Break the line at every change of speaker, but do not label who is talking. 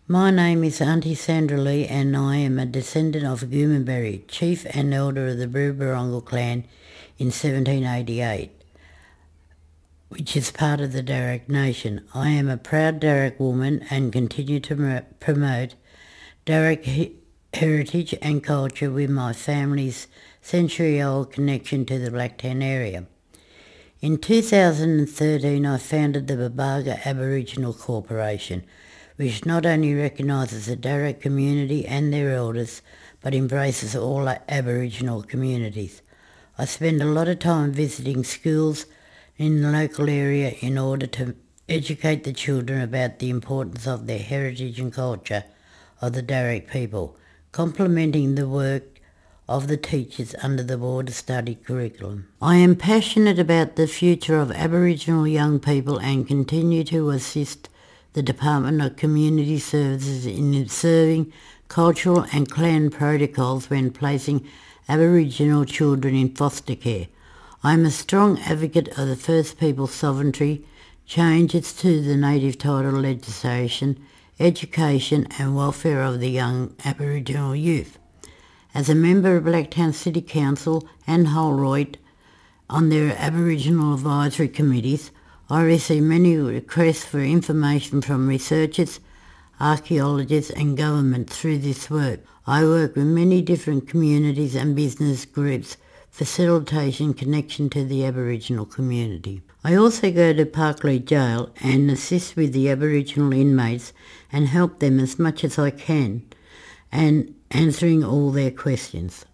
My name is Auntie Sandra Lee and I am a descendant of Goomanberry, chief and elder of the Birrabirrongal clan in 1788, which is part of the Darug Nation. I am a proud Darug woman and continue to promote Darug heritage and culture with my family's century-old connection to the Blacktown area. In 2013 I founded the Babarga Aboriginal Corporation, which not only recognises the Darug community and their elders, but embraces all Aboriginal communities. I spend a lot of time visiting schools in the local area in order to educate the children about the importance of their heritage and culture of the Darug people, complementing the work of the teachers under the Border Study curriculum. I am passionate about the future of Aboriginal young people and continue to assist the Department of Community Services in observing cultural and clan protocols when placing Aboriginal children in foster care. I am a strong advocate of the First Peoples sovereignty, changes to the native title legislation, education and welfare of the young Aboriginal youth. As a member of Blacktown City Council and Holroyd on their Aboriginal advisory committees, I receive many requests for information from researchers, archaeologists and government through this work. I work with many different communities and business groups, facilitation connection to the Aboriginal community. I also go to Parklea Jail and assist with the Aboriginal inmates and help them as much as I can and answering all their questions.